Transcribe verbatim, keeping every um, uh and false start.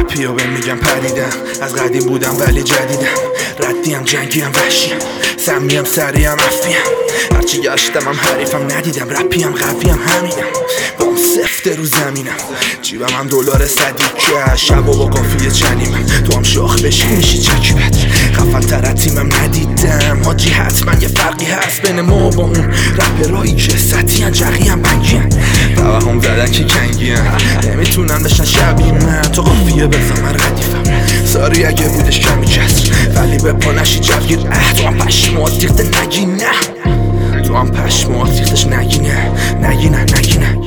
رپیو به میگم پریدم، از قدیم بودم ولی جدیدم، ردیم جنگیم وحشیم، سمیم سریم افیم، هرچی گشتم هم حریفم ندیدم، رپیم قویم همینم، بام سفته رو زمینم، جیبم هم دلار صدی که شب و با قافیه چنیمم، تو هم شاخ بشی میشی چکبت، خفن تر تیمم ندیدم حاجی، حتما یه فرقی هست بین ما با اون رپرایی که سطحی جقی هم بنگی هم توهم زدن که کنگی هم نمیتونن بشن شبیه من، تو قافیه بزن من ردیفم، ساری اگه بودش کمی کسر ولی به پا نشی جوگیر، اه تو هم پشمات ریخته نگی نه، تو هم پشمات ریختش نگی نه نگی نه نگی نه